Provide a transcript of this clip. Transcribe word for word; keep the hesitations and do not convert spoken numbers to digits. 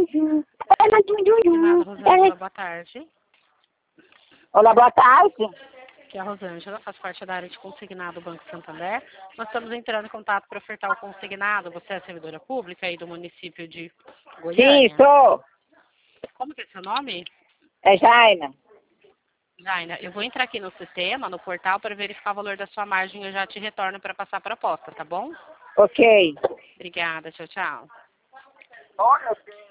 Estimada Rosângela, boa tarde. Olá, boa tarde. Aqui é a Rosângela, faz parte da área de consignado do Banco Santander. Nós estamos entrando em contato para ofertar o consignado. Você é servidora pública aí do município de Goiânia? Sim, sou. Como que é seu nome? É Jaina. Jaina, eu vou entrar aqui no sistema, no portal, para verificar o valor da sua margem e eu já te retorno para passar a proposta, tá bom? Ok. Obrigada, tchau, tchau. Olha,